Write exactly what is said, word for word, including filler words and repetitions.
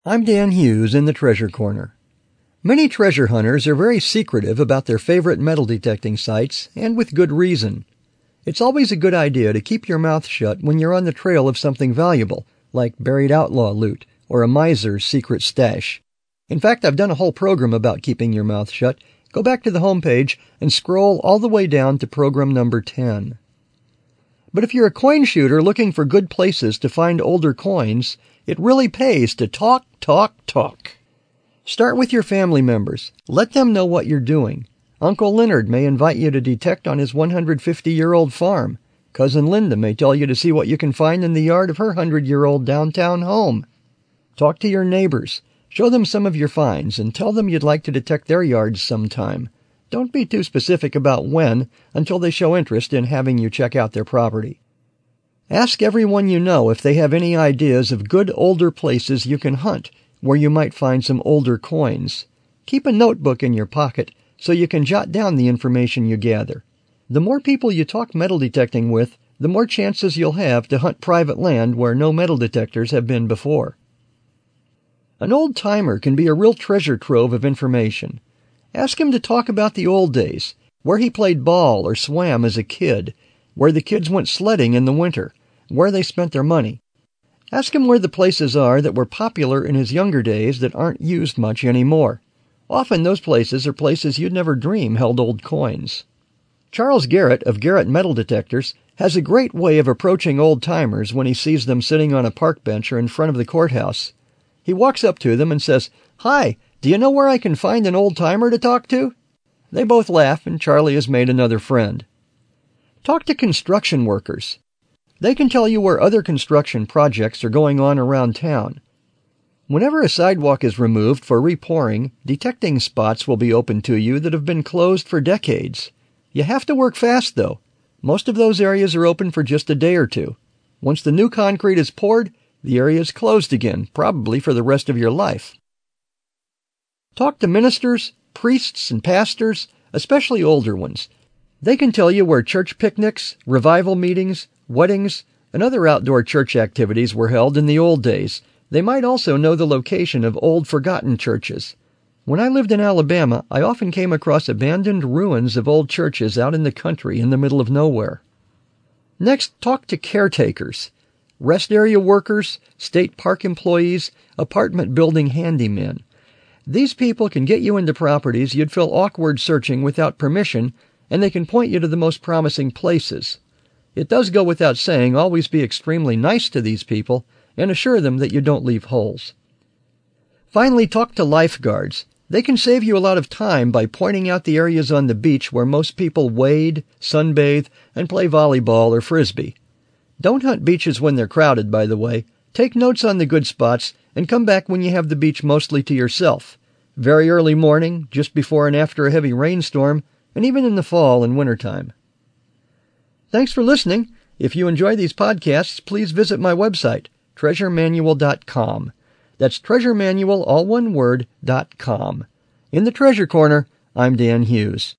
I'm Dan Hughes in the Treasure Corner. Many treasure hunters are very secretive about their favorite metal detecting sites, and with good reason. It's always a good idea to keep your mouth shut when you're on the trail of something valuable, like buried outlaw loot or a miser's secret stash. In fact, I've done a whole program about keeping your mouth shut. Go back to the homepage and scroll all the way down to program number ten. But if you're a coin shooter looking for good places to find older coins, it really pays to talk, talk, talk. Start with your family members. Let them know what you're doing. Uncle Leonard may invite you to detect on his one hundred fifty year old farm. Cousin Linda may tell you to see what you can find in the yard of her one hundred year old downtown home. Talk to your neighbors. Show them some of your finds and tell them you'd like to detect their yards sometime. Don't be too specific about when until they show interest in having you check out their property. Ask everyone you know if they have any ideas of good older places you can hunt where you might find some older coins. Keep a notebook in your pocket so you can jot down the information you gather. The more people you talk metal detecting with, the more chances you'll have to hunt private land where no metal detectors have been before. An old-timer can be a real treasure trove of information. Ask him to talk about the old days, where he played ball or swam as a kid, where the kids went sledding in the winter, where they spent their money. Ask him where the places are that were popular in his younger days that aren't used much anymore. Often those places are places you'd never dream held old coins. Charles Garrett of Garrett Metal Detectors has a great way of approaching old-timers when he sees them sitting on a park bench or in front of the courthouse. He walks up to them and says, "Hi, do you know where I can find an old-timer to talk to?" They both laugh, and Charlie has made another friend. Talk to construction workers. They can tell you where other construction projects are going on around town. Whenever a sidewalk is removed for repouring, detecting spots will be open to you that have been closed for decades. You have to work fast, though. Most of those areas are open for just a day or two. Once the new concrete is poured, the area is closed again, probably for the rest of your life. Talk to ministers, priests, and pastors, especially older ones. They can tell you where church picnics, revival meetings, weddings, and other outdoor church activities were held in the old days. They might also know the location of old forgotten churches. When I lived in Alabama, I often came across abandoned ruins of old churches out in the country in the middle of nowhere. Next, talk to caretakers. Rest area workers, state park employees, apartment building handymen. These people can get you into properties you'd feel awkward searching without permission, and they can point you to the most promising places. It does go without saying, always be extremely nice to these people and assure them that you don't leave holes. Finally, talk to lifeguards. They can save you a lot of time by pointing out the areas on the beach where most people wade, sunbathe, and play volleyball or frisbee. Don't hunt beaches when they're crowded, by the way. Take notes on the good spots and come back when you have the beach mostly to yourself. Very early morning, just before and after a heavy rainstorm, and even in the fall and wintertime. Thanks for listening. If you enjoy these podcasts, please visit my website, treasure manual dot com. That's treasure manual, all one word, dot com. In the Treasure Corner, I'm Dan Hughes.